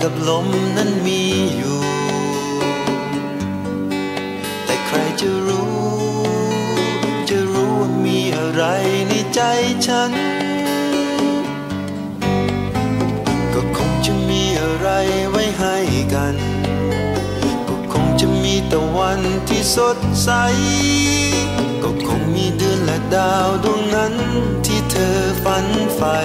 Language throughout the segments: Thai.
กับลมนั้นมีอยู่แต่ใครจะรู้ว่ามีอะไรในใจฉันก็คงจะมีอะไรไว้ให้กันก็คงจะมีตะวันที่สดใสก็คงมีเดือนและดาวดวงนั้นที่เธอฝันใฝ่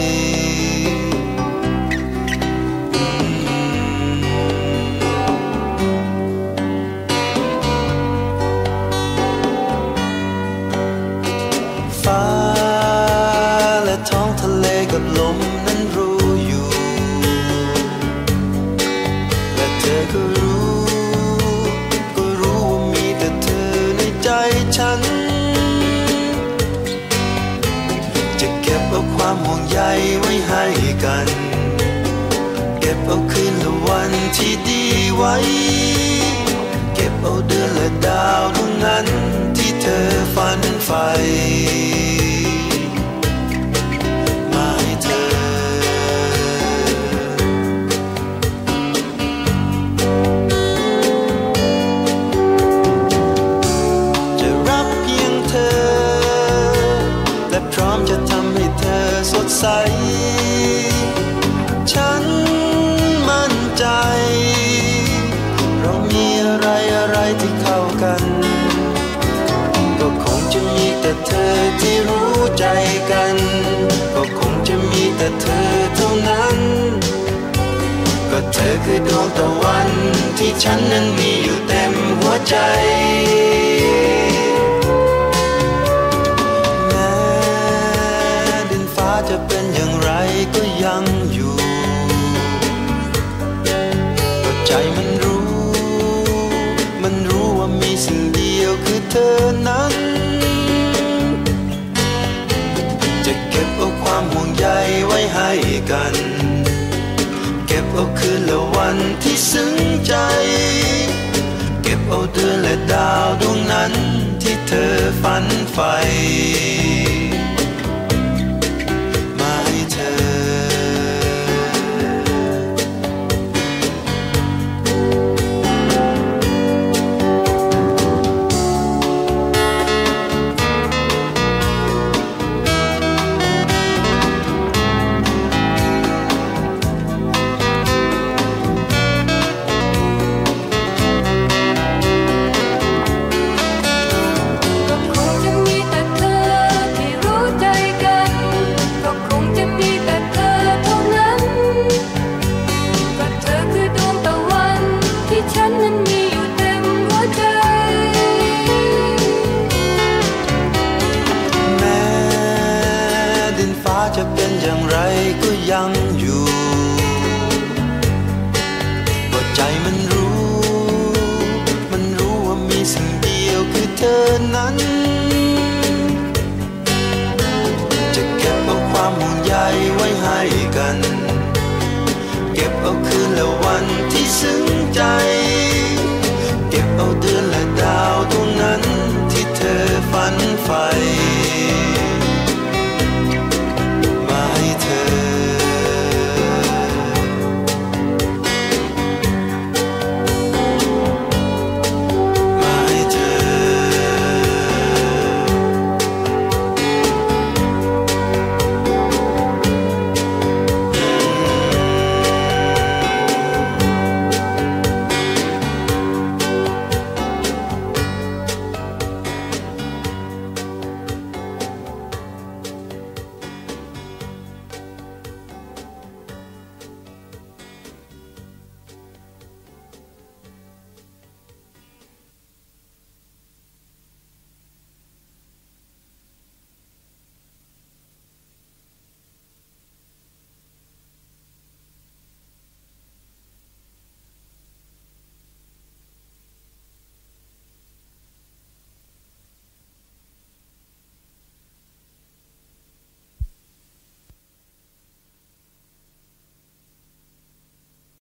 ฟ้าและท้องทะเลกับลมนั้นรู้อยู่และเธอก็รู้ว่ามีแต่เธอในใจฉันจะเก็บเอาความห่วงใยไว้ให้กันเก็บเอาคืนและวันที่ดีไว้เก็บเอาเดือนและดาวดวงนั้นที่เธอฝันใฝ่มาให้เธอจะรักเพียงเธอและพร้อมจะทำให้เธอสดใสฉันมั่นใจเรามีอะไรที่เข้ากันก็คงจะมีแต่เธอที่รู้ใจกันก็คงจะมีแต่เธอเท่านั้นก็เธอคือดวงตะวันที่ฉันนั้นมีอยู่เต็มหัวใจแม้ดินฟ้าจะเป็นอย่างไรก็ยังอยู่ก็ใจมันรู้ว่ามีสิ่งเดียวคือเธอนั้นจะเก็บเอาความห่วงใยไว้ให้กันเก็บเอาคืนและวันที่ซึ้งใจเก็บเอาเดือนและดาวดวงนั้นที่เธอฝันใฝ่มาให้เธอจะเป็นอย่างไรก็ยังอยู่ก็ใจมันรู้ว่ามีสิ่งเดียวคือเธอนั้นจะเก็บเอาความห่วงใยไว้ให้กันเก็บเอาคืนและวันที่ซึ้งใจเก็บเอาเดือนและดาวดวงนั้นที่เธอฝันใฝ่